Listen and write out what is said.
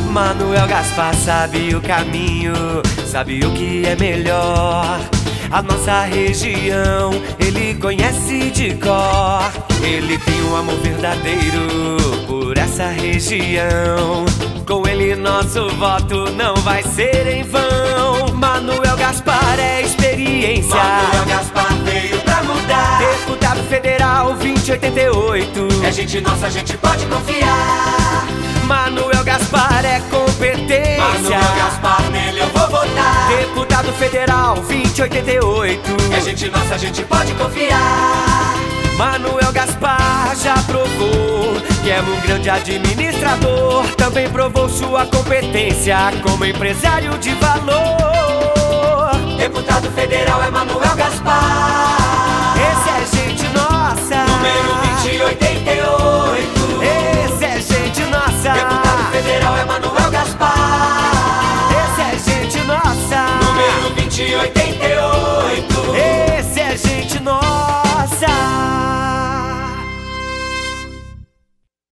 Manuel Gaspar sabe o caminho, sabe o que é melhor. A nossa região ele conhece de cor. Ele tem um amor verdadeiro por essa região. Com ele nosso voto não vai ser em vão. Manuel Gaspar é experiência. Manuel Gaspar veio pra mudar. Deputado Federal 2088. É gente nossa, a gente pode confiar. Manuel Gaspar é competência. Manuel Gaspar, nele eu vou votar. Deputado Federal 2088. É gente nossa, a gente pode confiar. Manuel Gaspar já provou que é um grande administrador. Também provou sua competência como empresário de valor. Deputado Federal é Manuel Gaspar. Esse é gente nossa. Número 2088. Esse é gente nossa. Deputado Federal é Manuel Gaspar. Esse é gente nossa. Número 2088. Esse é gente nossa.